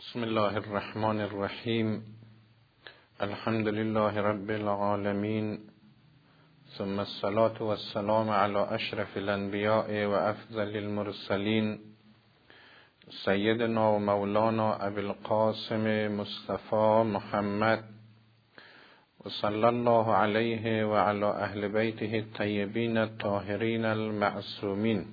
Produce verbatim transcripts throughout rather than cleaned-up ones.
بسم الله الرحمن الرحیم. الحمد لله رب العالمین، ثم الصلاة والسلام على اشرف الانبیاء و افضل المرسلین، سیدنا و مولانا ابی القاسم مصطفى محمد و صلی الله علیه و علی اهل بیته الطیبین الطاهرین المعصومین.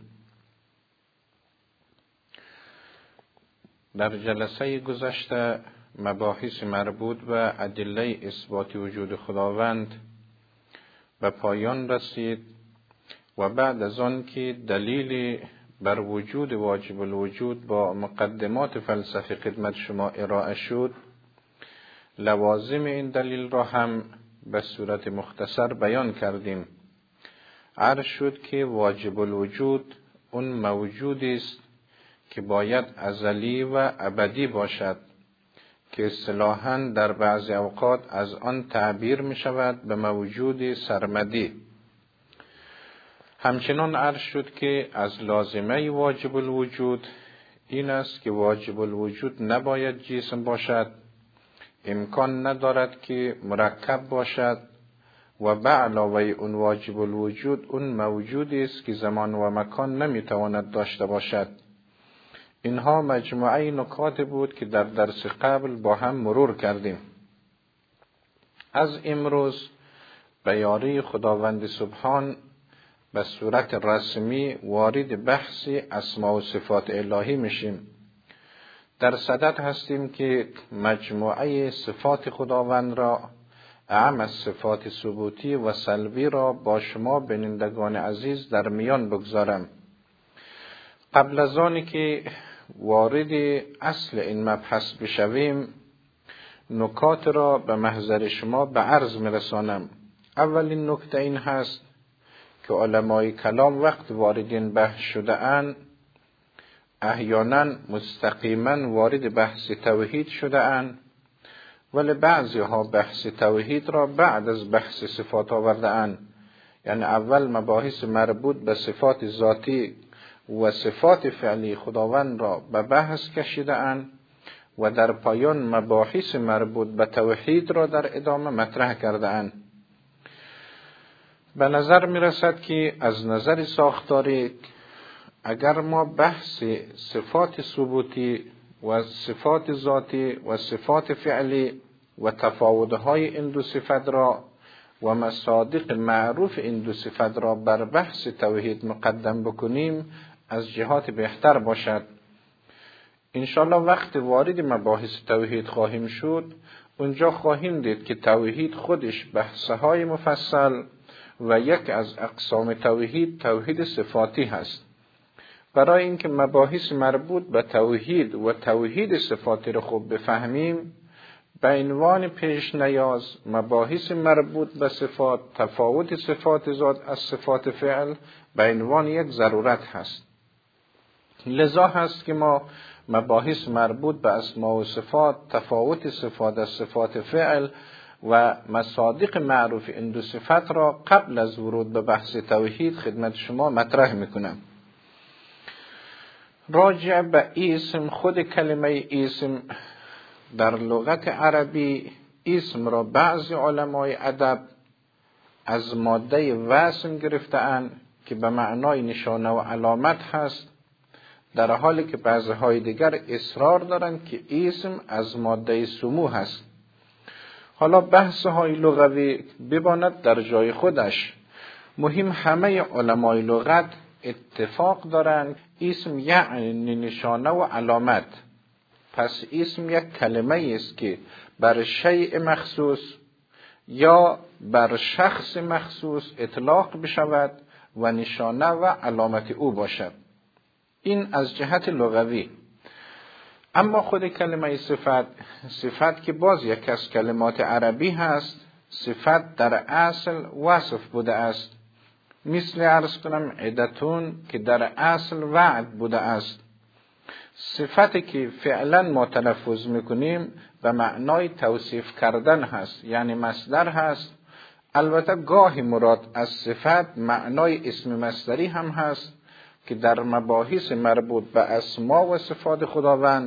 در جلسه گذشته مباحث مربوط به ادله اثبات وجود خداوند به پایان رسید و بعد از آن که دلیل بر وجود واجب الوجود با مقدمات فلسفی خدمت شما ارائه شد، لوازم این دلیل را هم به صورت مختصر بیان کردیم. عرض شد که واجب الوجود اون موجودی است که باید ازلی و ابدی باشد که اصطلاحاً در بعض اوقات از آن تعبیر می شود به موجود سرمدی. همچنان عرض شد که از لازمه واجب الوجود این است که واجب الوجود نباید جسم باشد، امکان ندارد که مرکب باشد و به علاوه اون واجب الوجود اون موجودی است که زمان و مکان نمی تواند داشته باشد. اینها مجموعه نکات بود که در درس قبل با هم مرور کردیم. از امروز به یاری خداوند سبحان به صورت رسمی وارد بحث اسماء و صفات الهی میشیم. در صدد هستیم که مجموعه صفات خداوند را، اعم از صفات ثبوتی و سلبی را با شما بینندگان عزیز در میان بگذارم. قبل از آنی که وارد اصل این مبحث بشویم، نکات را به محضر شما به عرض میرسانم. اولین نکته این هست که علمای کلام وقت وارد این بحث شده اند، احیانا مستقیما وارد بحث توحید شده اند، ولی بعضی ها بحث توحید را بعد از بحث صفات آورده اند. یعنی اول مباحث مربوط به صفات ذاتی و صفات فعلی خداوند را به بحث کشیده اند و در پایان مباحث مربوط به توحید را در ادامه مطرح کرده اند. به نظر می رسد که از نظر ساختاری اگر ما بحث صفات ثبوتی و صفات ذاتی و صفات فعلی و تفاوت‌های این دو صفت را و مصادیق معروف این دو صفت را بر بحث توحید مقدم بکنیم، از جهات بهتر باشد. انشالله وقت وارد مباحث توحید خواهیم شد، اونجا خواهیم دید که توحید خودش بحثهای مفصل و یک از اقسام توحید توحید صفاتی هست. برای اینکه مباحث مربوط به توحید و توحید صفاتی را خوب بفهمیم، به عنوان پیش نیاز مباحث مربوط به صفات، تفاوت صفات ذات از صفات فعل به عنوان یک ضرورت هست. لذا هست که ما مباحث مربوط به اسماء و صفات، تفاوت صفات از صفات فعل و مصادیق معروف این دو صفت را قبل از ورود به بحث توحید خدمت شما مطرح میکنم. راجع به اسم، خود کلمه اسم در لغت عربی، اسم را بعضی علمای ادب از ماده واسم گرفته‌اند که به معنای نشانه و علامت هست، در حالی که بعضی‌های دیگر اصرار دارند که اسم از ماده سمو هست. حالا بحث‌های لغوی بماند در جای خودش. مهم همه علمای لغت اتفاق دارند اسم یعنی نشانه و علامت. پس اسم یک کلمه است که بر شیء مخصوص یا بر شخص مخصوص اطلاق بشود و نشانه و علامت او باشد. این از جهت لغوی. اما خود کلمه صفت، صفت که باز یک از کلمات عربی هست، صفت در اصل وصف بوده است. مثل عرض کنم عدتون که در اصل وعد بوده است. صفتی که فعلا ما تلفظ میکنیم به معنای توصیف کردن هست، یعنی مصدر هست. البته گاهی مراد از صفت معنای اسم مصدری هم هست که در مباحث مربوط به اسما و صفات خداوند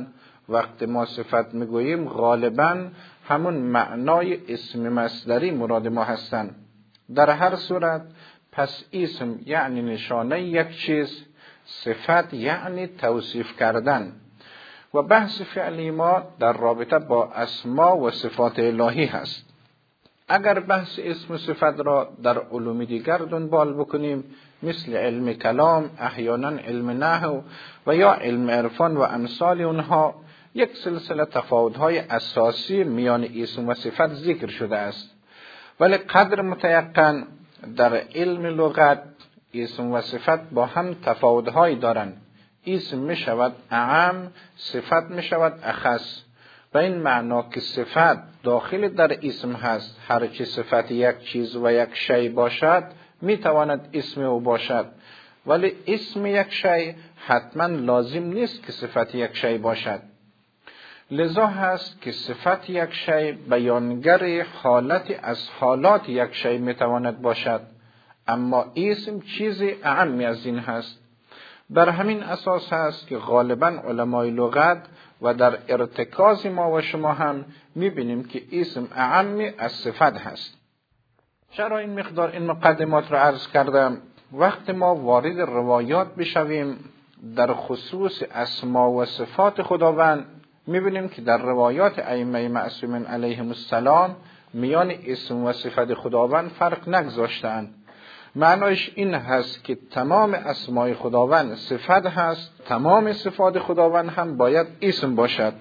وقتی ما صفت میگوییم غالباً همون معنای اسم مصدری مراد ما هستند. در هر صورت پس اسم یعنی نشانه یک چیز، صفت یعنی توصیف کردن. و بحث فعلی ما در رابطه با اسما و صفات الهی هست. اگر بحث اسم و صفت را در علوم دیگر دنبال بکنیم، مثل علم کلام، احیانا علم نحو و یا علم عرفان و امثال اونها، یک سلسله تفاوت‌های اساسی میان اسم و صفت ذکر شده است. ولی قدر متیقن در علم لغت اسم و صفت با هم تفاوت‌هایی دارند. اسم می شود اعم، صفت می شود اخص. و این معنا که صفت داخل در اسم هست، هر چی صفت یک چیز و یک شی باشد می تواند اسم او باشد. ولی اسم یک شی حتما لازم نیست که صفت یک شی باشد. لذا هست که صفت یک شی بیانگر حالتی از حالات یک شی می تواند باشد، اما اسم چیزی اعم از این هست. بر همین اساس هست که غالباً علمای لغت و در ارتکاز ما و شما هم میبینیم که اسم اعم از صفت هست. چرا این مقدار این مقدمات را عرض کردم؟ وقت ما وارد روایات بشویم در خصوص اسما و صفات خداوند، میبینیم که در روایات ائمه معصومین علیهم السلام میان اسم و صفت خداوند فرق نگذاشتند. معنایش این هست که تمام اسمای خداوند صفت هست، تمام صفات خداوند هم باید اسم باشد.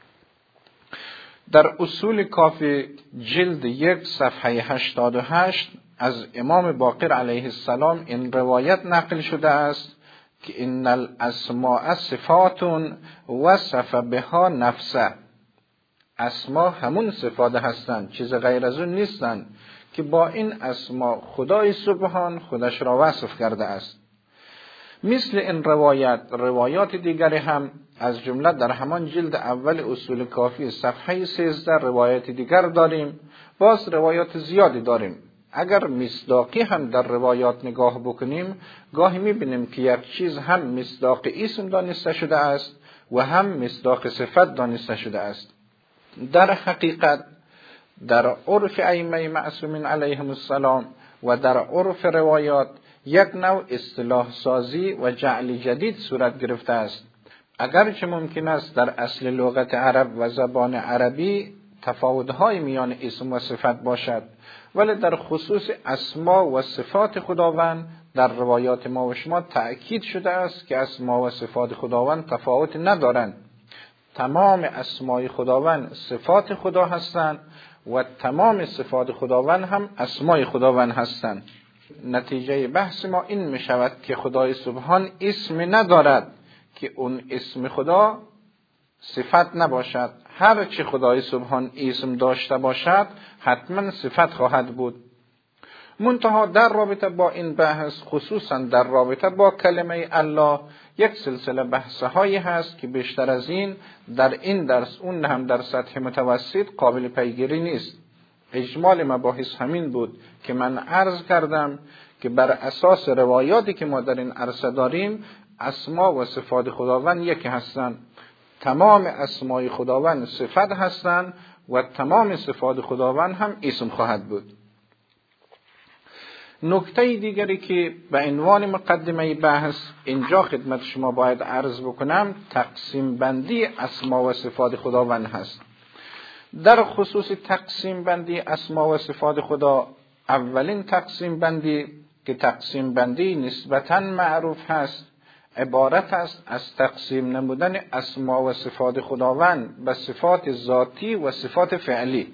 در اصول کافی جلد یک صفحه هشتاد و هشت از امام باقر علیه السلام این روایت نقل شده است که ان الاسماء صفات وصف بها نفسه. اسما همون صفات هستند، چیز غیر از اون نیستند که با این اسما خدای سبحان خودش را وصف کرده است. مثل این روایت روایات دیگری هم از جمله در همان جلد اول اصول کافی صفحه سیزده روایت دیگر داریم. باز روایات زیادی داریم. اگر مصداقی هم در روایات نگاه بکنیم، گاهی میبینیم که یک چیز هم مصداق اسم دانسته شده است و هم مصداق صفت دانسته شده است. در حقیقت در عرف ائمه معصومین علیهم السلام و در عرف روایات یک نوع اصطلاح سازی و جعل جدید صورت گرفته است. اگرچه ممکن است در اصل لغت عرب و زبان عربی تفاوت‌های میان اسم و صفت باشد، ولی در خصوص اسما و صفات خداوند در روایات ما و شما تأکید شده است که اسما و صفات خداوند تفاوت ندارند. تمام اسمای خداوند صفات خدا هستند و تمام صفات خداوند هم اسمای خداوند هستند. نتیجه بحث ما این می شود که خدای سبحان اسم ندارد که اون اسم خدا صفت نباشد. هر چی خدای سبحان اسم داشته باشد حتما صفت خواهد بود. منتها در رابطه با این بحث، خصوصا در رابطه با کلمه الله، یک سلسله بحث هایی هست که بیشتر از این در این درس اون هم در سطح متوسط قابل پیگیری نیست. اجمال مباحث همین بود که من عرض کردم که بر اساس روایاتی که ما در این عرصه داریم اسما و صفات خداوند یکی هستند. تمام اسمای خداوند صفت هستند و تمام صفات خداوند هم اسم خواهد بود. نکته دیگری که به عنوان مقدمه بحث اینجا خدمت شما باید عرض بکنم، تقسیم بندی اسما و صفات خداوند هست. در خصوص تقسیم بندی اسما و صفات خدا، اولین تقسیم بندی که تقسیم بندی نسبتاً معروف هست، عبارت است از تقسیم نمودن اسما و صفات خداوند به صفات ذاتی و صفات فعلی.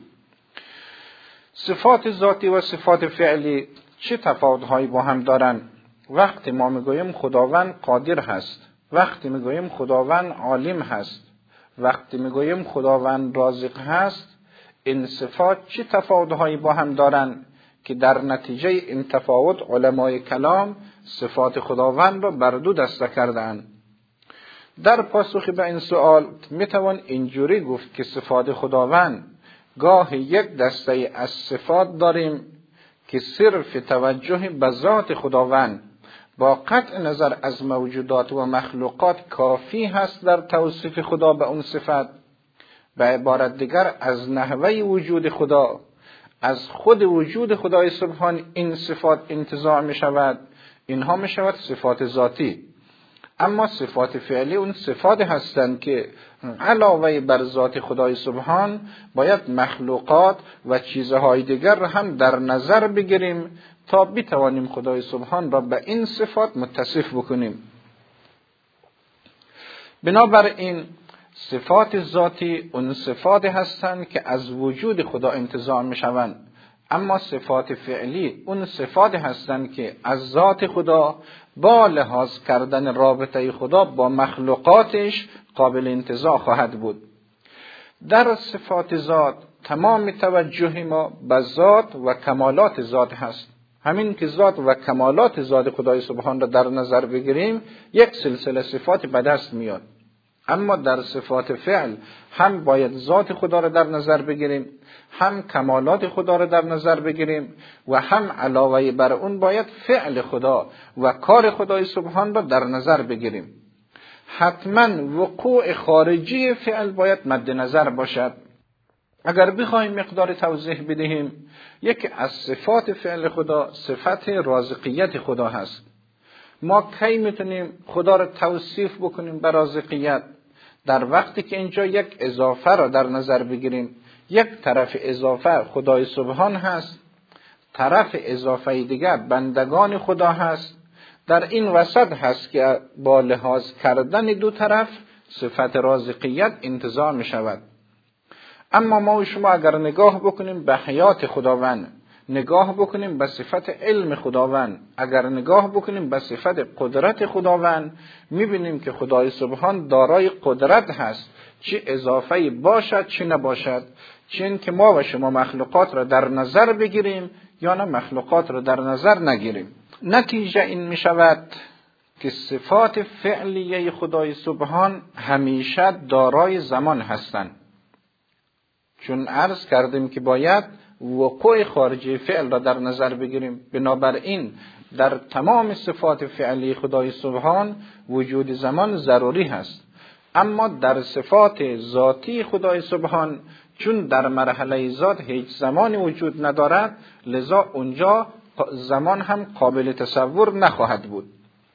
صفات ذاتی و صفات فعلی چه تفاوت‌هایی با هم دارند؟ وقتی ما میگوییم خداوند قادر هست، وقتی میگوییم خداوند عالم هست، وقتی میگوییم خداوند رازق هست، این صفات چه تفاوت‌هایی با هم دارند که در نتیجه این تفاوت علمای کلام صفات خداوند را بر دو دسته کردند. در پاسخ به این سوال میتوان اینجوری گفت که صفات خداوند گاه یک دسته از صفات داریم که صرف توجه به ذات خداوند با قطع نظر از موجودات و مخلوقات کافی هست در توصیف خدا به اون صفت. به عبارت دیگر از نحوه وجود خدا، از خود وجود خدای سبحان این صفات انتزاع می شود. اینها می شود صفات ذاتی. اما صفات فعلی اون صفات هستند که علاوه بر ذات خدای سبحان باید مخلوقات و چیزهای دیگر را هم در نظر بگیریم تا بتوانیم خدای سبحان را به این صفات متصف بکنیم. بنابراین صفات ذاتی اون صفات هستند که از وجود خدا انتزاع می شوند، اما صفات فعلی اون صفات هستند که از ذات خدا با لحاظ کردن رابطه خدا با مخلوقاتش قابل انتزاع خواهد بود. در صفات ذات تمام توجه ما به ذات و کمالات ذات هست. همین که ذات و کمالات ذات خدای سبحان را در نظر بگیریم یک سلسله صفات به دست میاد. اما در صفات فعل هم باید ذات خدا را در نظر بگیریم، هم کمالات خدا را در نظر بگیریم و هم علاوه بر اون باید فعل خدا و کار خدای سبحان را در نظر بگیریم. حتما وقوع خارجی فعل باید مد نظر باشد. اگر بخوایم مقدار توضیح بدهیم، یکی از صفات فعل خدا صفت رازقیت خدا هست. ما کی میتونیم خدا را توصیف بکنیم به رازقیت؟ در وقتی که اینجا یک اضافه را در نظر بگیریم. یک طرف اضافه خدای سبحان هست، طرف اضافه دیگر بندگان خدا هست. در این وسط هست که با لحاظ کردن دو طرف صفت رازقیت انتزاع می شود. اما ما و شما اگر نگاه بکنیم به حیات خداوند، نگاه بکنیم به صفت علم خداوند، اگر نگاه بکنیم به صفت قدرت خداوند، میبینیم که خدای سبحان دارای قدرت هست، چه اضافه‌ای باشد چه نباشد، چه این که ما و شما مخلوقات را در نظر بگیریم یا نه مخلوقات را در نظر نگیریم. نتیجه این میشود که صفات فعلیه خدای سبحان همیشه دارای زمان هستند، چون عرض کردیم که باید وقوع خارجی فعل را در نظر بگیریم. بنابراین در تمام صفات فعلی خدای سبحان وجود زمان ضروری هست. اما در صفات ذاتی خدای سبحان چون در مرحله ذات هیچ زمانی وجود ندارد، لذا اونجا زمان هم قابل تصور نخواهد بود.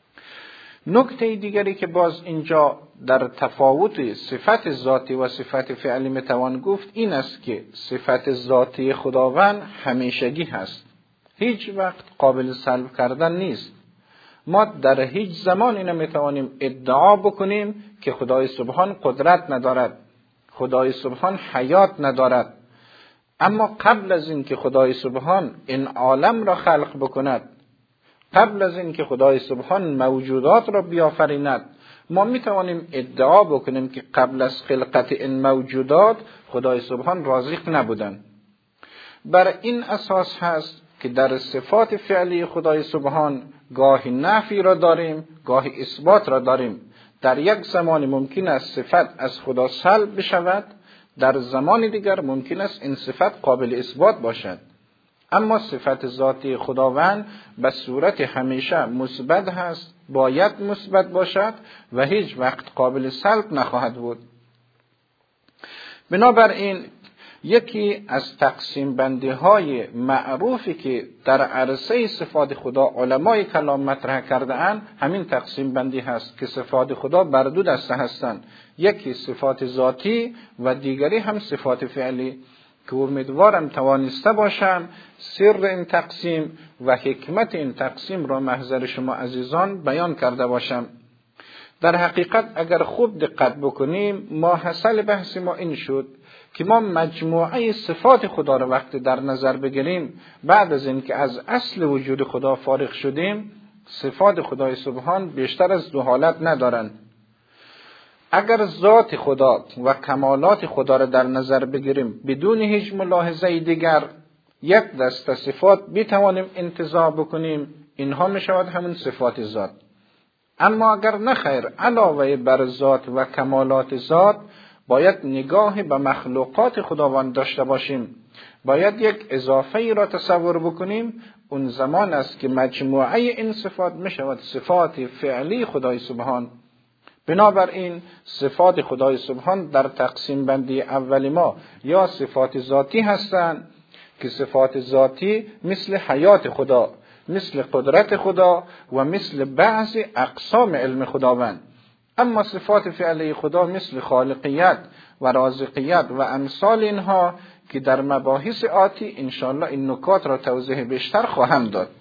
نکته دیگری که باز اینجا در تفاوت صفت ذاتی و صفت فعلی میتوان گفت این است که صفت ذاتی خداوند همیشگی هست، هیچ وقت قابل سلب کردن نیست. ما در هیچ زمانی نمیتوانیم ادعا بکنیم که خدای سبحان قدرت ندارد، خدای سبحان حیات ندارد. اما قبل از این که خدای سبحان این عالم را خلق بکند، قبل از این که خدای سبحان موجودات را بیافریند، ما میتوانیم ادعا بکنیم که قبل از خلقت این موجودات خدای سبحان رازق نبودند. بر این اساس هست که در صفات فعلی خدای سبحان گاهی نفی را داریم، گاهی اثبات را داریم. در یک زمان ممکن است صفت از خدا سلب بشود، در زمان دیگر ممکن است این صفت قابل اثبات باشد. اما صفت ذاتی خداوند به صورت همیشه مثبت هست، باید مثبت باشد و هیچ وقت قابل سلب نخواهد بود. بنابراین یکی از تقسیم بندی های معروفی که در عرصه صفات خدا علمای کلام مطرح کرده اند همین تقسیم بندی هست که صفات خدا بر دو دسته هستند، یکی صفات ذاتی و دیگری هم صفات فعلی، که امیدوارم توانسته باشم سر این تقسیم و حکمت این تقسیم را محضر شما عزیزان بیان کرده باشم. در حقیقت اگر خوب دقت بکنیم، ما حاصل بحث ما این شد که ما مجموعه صفات خدا را وقتی در نظر بگیریم، بعد از اینکه از اصل وجود خدا فارغ شدیم، صفات خدای سبحان بیشتر از دو حالت ندارند. اگر ذات خدا و کمالات خدا را در نظر بگیریم بدون هیچ ملاحظه دیگر، یک دسته صفات بتوانیم انتزاع بکنیم، اینها می شود همون صفات ذات. اما اگر نخیر علاوه بر ذات و کمالات ذات باید نگاه به مخلوقات خداوند داشته باشیم، باید یک اضافه ای را تصور بکنیم. اون زمان است که مجموعه این صفات می شود صفات فعلی خدای سبحان. بنابراین صفات خدای سبحان در تقسیم بندی اولی ما یا صفات ذاتی هستند که صفات ذاتی مثل حیات خدا، مثل قدرت خدا و مثل بعضی اقسام علم خداوند. اما صفات فعلی خدا مثل خالقیت و رازقیت و امثال اینها که در مباحث آتی انشاءالله این نکات را توضیح بیشتر خواهم داد.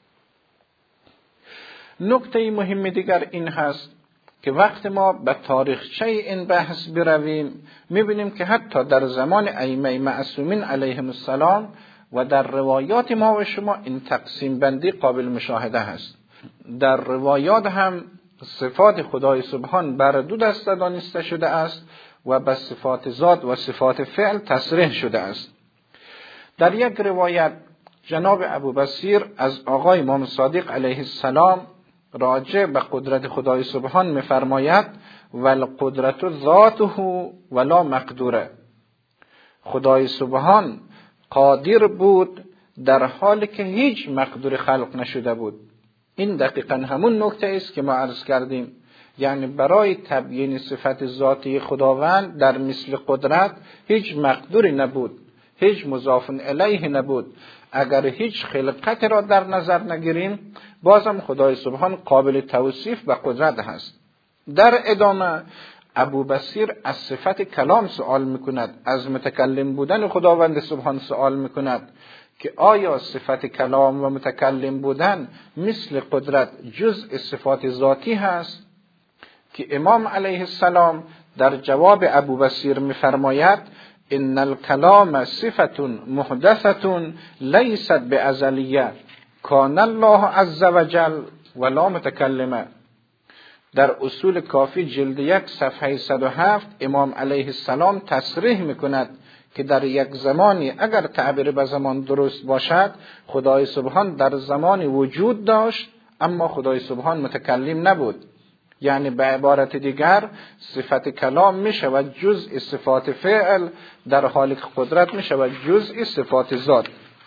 نکته مهم دیگر این هست که وقت ما به تاریخچه این بحث برویم می‌بینیم که حتی در زمان ائمه معصومین علیهم السلام و در روایات ما و شما این تقسیم بندی قابل مشاهده است. در روایات هم صفات خدای سبحان بر دو دسته دانسته شده است و به صفات ذات و صفات فعل تصریح شده است. در یک روایت جناب ابوبصیر از آقای امام صادق علیه السلام راجع به قدرت خدای سبحان می‌فرماید والقدرت ذاته ولا مقدوره. خدای سبحان قادر بود در حالی که هیچ مقدور خلق نشده بود. این دقیقاً همون نکته است که ما عرض کردیم، یعنی برای تبیین صفت ذاتی خداوند در مثل قدرت هیچ مقدوری نبود، هیچ مضاف الیه نبود. اگر هیچ خلقت را در نظر نگیریم بازم خدای سبحان قابل توصیف و قدرت هست. در ادامه ابوبصیر از صفت کلام سوال میکند، از متکلم بودن خداوند سبحان سوال میکند که آیا صفت کلام و متکلم بودن مثل قدرت جزء صفات ذاتی هست؟ که امام علیه السلام در جواب ابوبصیر میفرماید ان الکلام صفة محدثة لیست بازلیه کان الله عز وجل ولا متکلمه. در اصول کافی جلد یک صفحه صد و هفت امام علیه السلام تصریح میکند که در یک زمانی اگر تعبیر به زمان درست باشد خدای سبحان در زمانی وجود داشت اما خدای سبحان متکلم نبود. یعنی به عبارت دیگر صفت کلام می شود جزء صفات فعل در حالی که قدرت می شود جزء صفات ذات.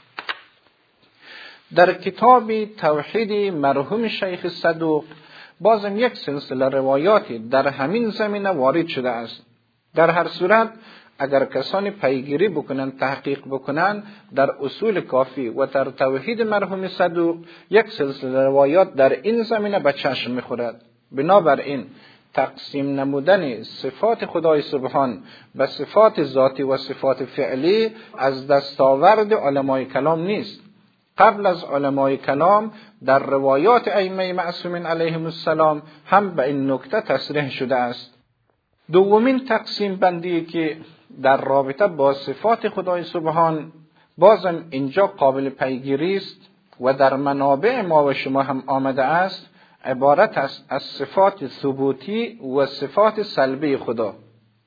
در کتاب توحید مرحوم شیخ صدوق بازم یک سلسله روایاتی در همین زمینه وارد شده است. در هر صورت اگر کسانی پیگیری بکنن، تحقیق بکنن در اصول کافی و در توحید مرحوم صدوق یک سلسله روایات در این زمینه به چشم می‌خورد. بنابراین تقسیم نمودن صفات خدای سبحان به صفات ذاتی و صفات فعلی از دستاورد علمای کلام نیست. قبل از علمای کلام در روایات ائمه معصومین علیهم السلام هم به این نکته تصریح شده است. دومین تقسیم بندی که در رابطه با صفات خدای سبحان بازم اینجا قابل پیگیری است و در منابع ما و شما هم آمده است، عبارت است از صفات ثبوتی و صفات سلبی خدا.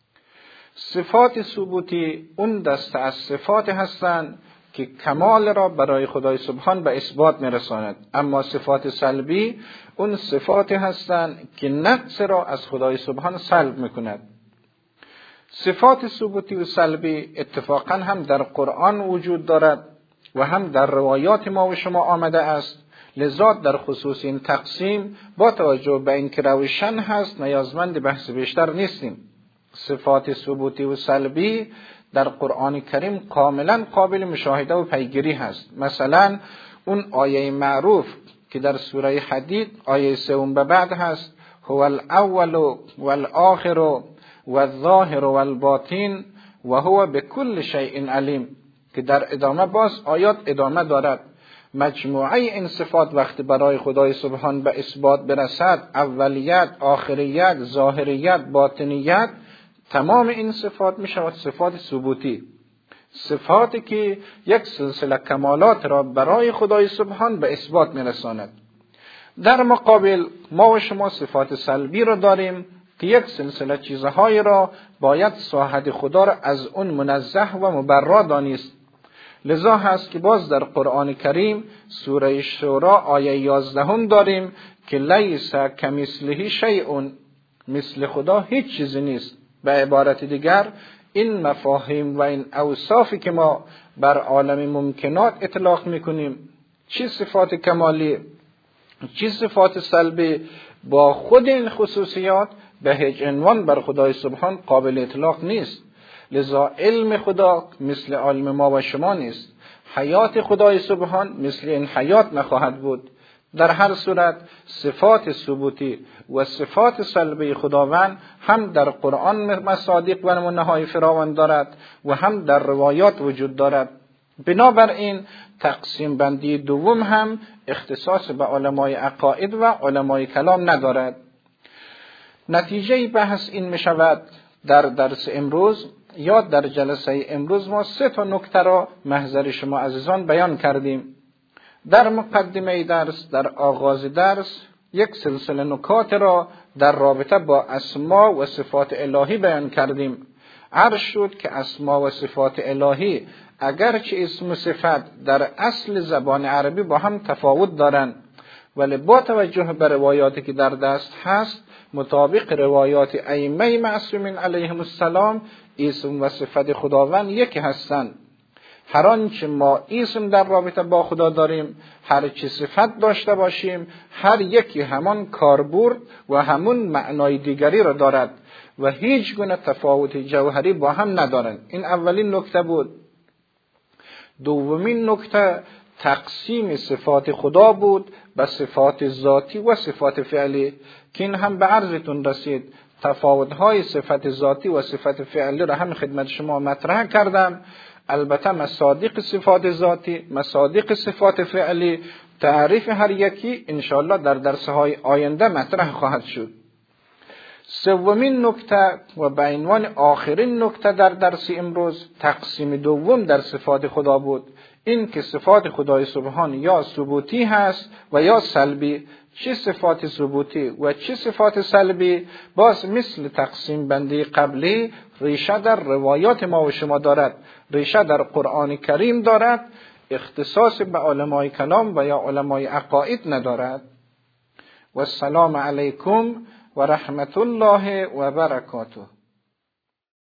صفات ثبوتی اون دسته از صفات هستند که کمال را برای خدای سبحان به اثبات میرساند، اما صفات سلبی اون صفات هستند که نقص را از خدای سبحان سلب میکند. صفات ثبوتی و سلبی اتفاقا هم در قرآن وجود دارد و هم در روایات ما و شما آمده است. لذا در خصوص این تقسیم با توجه به اینکه روشن هست نیازمند بحث بیشتر نیستیم. صفات ثبوتی و سلبی در قرآن کریم کاملا قابل مشاهده و پیگیری هست. مثلا اون آیه معروف که در سوره حدید آیه سوم به بعد هست، هو الاول والآخر والظاهر والباطن و هو بكل شیء علیم، که در ادامه باز آیات ادامه دارد. مجموعه این صفات وقتی برای خدای سبحان به اثبات برسد، اولیت، آخریت، ظاهریت، باطنیت، تمام این صفات می شود صفات ثبوتی، صفاتی که یک سلسله کمالات را برای خدای سبحان به اثبات می رساند. در مقابل ما و شما صفات سلبی را داریم که یک سلسله چیزهای را باید ساحت خدا را از اون منزه و مبرا دانست. لذا هست که باز در قرآن کریم سوره شورا آیه یازدهم داریم که لیس کمثله شیء، مثل خدا هیچ چیزی نیست. به عبارت دیگر این مفاهیم و این اوصافی که ما بر عالم ممکنات اطلاق میکنیم، چه صفات کمالی چه صفات سلبی، با خود این خصوصیات به هیچ عنوان بر خدای سبحان قابل اطلاق نیست. لذا علم خدا مثل علم ما و شما نیست، حیات خدای سبحان مثل این حیات نخواهد بود. در هر صورت صفات ثبوتی و صفات سلبی خداوند هم در قرآن مصادیق و نمونه‌های فراوان دارد و هم در روایات وجود دارد. بنابراین تقسیم بندی دوم هم اختصاص به علمای عقاید و علمای کلام ندارد. نتیجه بحث این می شود در درس امروز یا در جلسه امروز ما سه تا نکته را محضر شما عزیزان بیان کردیم. در مقدمه درس، در آغاز درس، یک سلسله نکات را در رابطه با اسما و صفات الهی بیان کردیم. عرض شد که اسما و صفات الهی اگرچه اسم و صفت در اصل زبان عربی با هم تفاوت دارند، ولی با توجه به روایاتی که در دست هست، مطابق روایات ائمه معصومین علیهم السلام، اسم و صفت خداوند یکی هستند. هر آنچه ما اسم در رابطه با خدا داریم، هر چه صفت داشته باشیم، هر یکی همان کاربرد و همون معنای دیگری را دارد و هیچ گونه تفاوت جوهری با هم ندارند. این اولین نکته بود. دومین نکته تقسیم صفات خدا بود به صفات ذاتی و صفات فعلی که این هم به عرضتون رسید. تفاوت‌های صفت ذاتی و صفت فعلی را هم خدمت شما مطرح کردم. البته مصادیق صفات ذاتی، مصادیق صفات فعلی، تعریف هر یکی انشاءالله در درس‌های آینده مطرح خواهد شد. سومین نکته و به عنوان آخرین نکته در درس امروز تقسیم دوم در صفات خدا بود. این که صفات خدای سبحان یا ثبوتی هست و یا سلبی. چه صفات ثبوتی و چه صفات سلبی باز مثل تقسیم بندی قبلی ریشه در روایات ما و شما دارد، ریشه در قرآن کریم دارد، اختصاص به علمای کلام و یا علمای عقاید ندارد. و السلام علیکم و رحمت الله و برکاته.